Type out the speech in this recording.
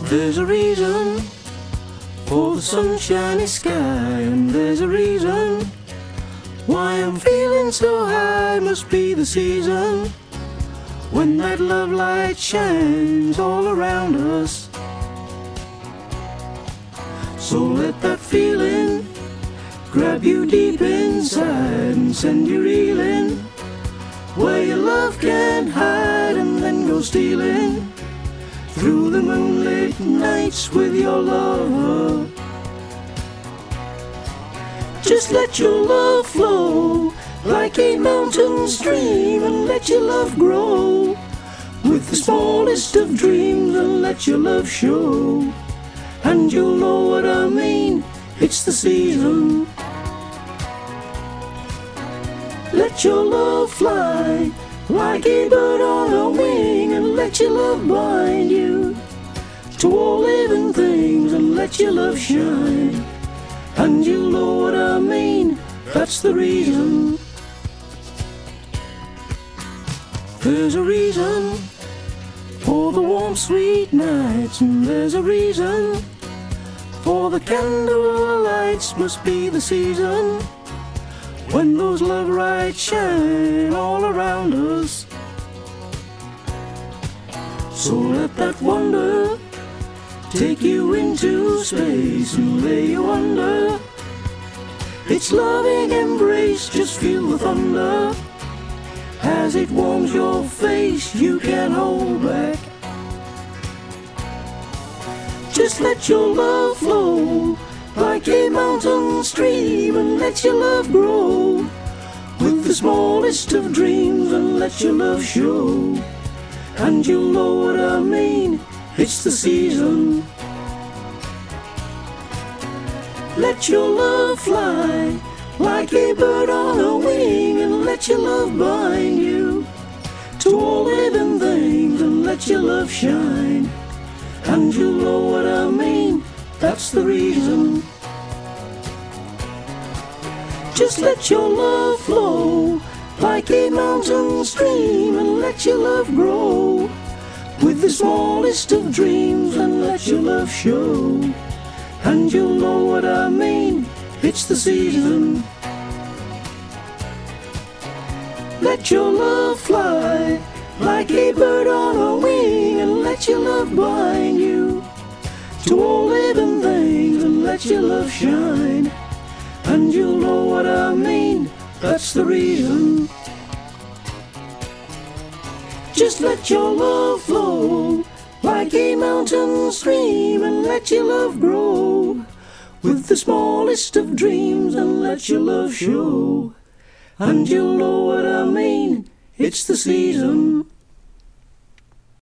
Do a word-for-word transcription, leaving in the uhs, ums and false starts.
There's a reason for the sunshiny sky, and there's a reason why I'm feeling so high. Must be the season when that love light shines all around us. So let that feeling grab you deep inside and send you reeling where your love can't hide, and then go stealing through the moonlit nights with your lover. Just let your love flow like a mountain stream, and let your love grow with the smallest of dreams, and let your love show, and you'll know what I mean. It's the season. Let your love fly like a bird on a wing, and let your love bind you to all living things, and let your love shine, and you'll know what I mean. That's the reason. There's a reason for the warm sweet nights, and there's a reason for the candle lights. Must be the season when those love lights shine all around us. So let that wonder take you into space and lay you under its loving embrace. Just feel the thunder as it warms your face. You can't hold back. Just let your love flow like a mountain stream, and let your love grow with the smallest of dreams, and let your love show, and you'll know what I mean. It's the season. Let your love fly like a bird on a wing, and let your love bind you to all living things, and let your love shine, and you'll know what I mean. That's the reason. Just let your love flow like a mountain stream, and let your love grow with the smallest of dreams, and let your love show, and you'll know what I mean. It's the season. Let your love fly like a bird on a wing, and let your love bind you to all living things, and let your love shine, and you'll know what I mean. That's the reason. Just let your love flow like a mountain stream, and let your love grow with the smallest of dreams, and let your love show, and you'll know what I mean. It's the season.